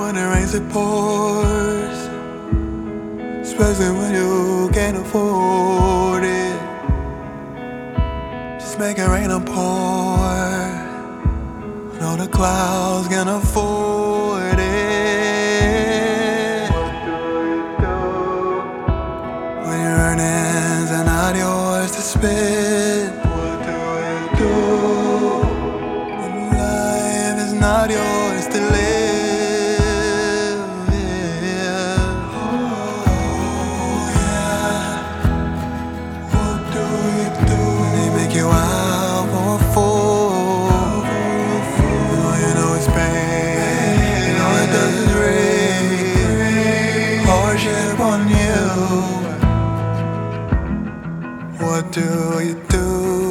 When it rains, it pours, especially when you can't afford it. Just make it rain and pour. Know the clouds can afford it. What do you do when your earnings are not yours to spend? What do you do when life is not yours to live? You out for a fool. You know it's pain. You know it does is rain. Hardship on you. What do you do?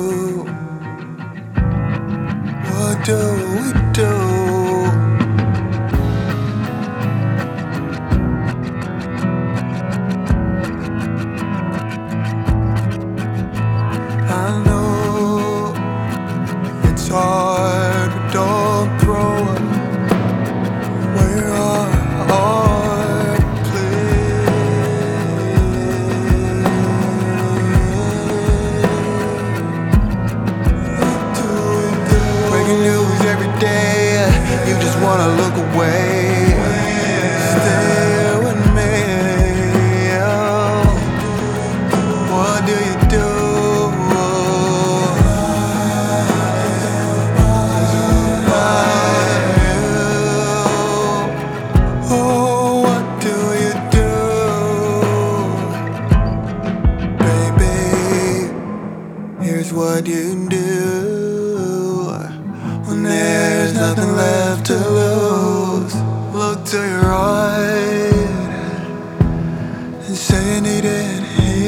What do we do? I know it's hard, but don't throw away our art, please. What do we do? Breaking news every day, you just wanna look away. Stay with me. What do you do? Here's what you do when there's nothing left to lose. Look to your right and say you need it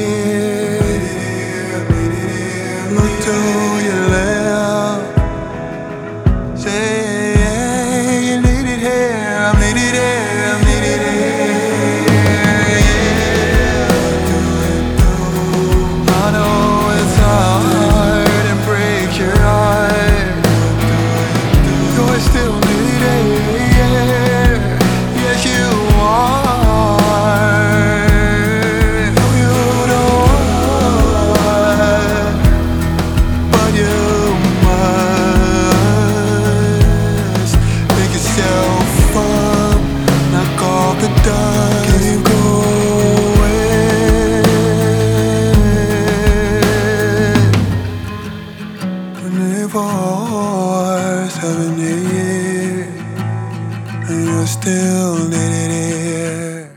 here. Look to your left, say you need it here. I need it here. I need it here. I know it's hard and breaks your heart. You're still needed, yes you are. No, you don't want, but you must pick yourself up, knock off the dust, keep going. 7 years, and you're still needed here.